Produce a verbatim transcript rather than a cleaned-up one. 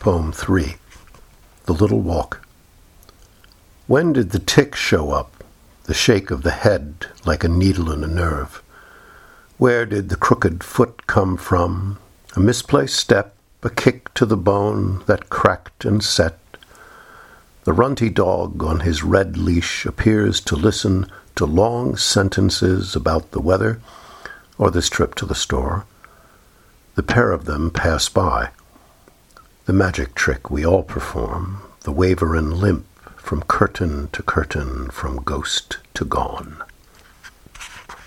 Poem three. The Little Walk. When did the tic show up, the shake of the head like a needle in a nerve? Where did the crooked foot come from? A misplaced step, a kick to the bone that cracked and set. The runty dog on his red leash appears to listen to long sentences about the weather or this trip to the store. The pair of them pass by. The magic trick we all perform, the waver and limp from curtain to curtain, from ghost to gone.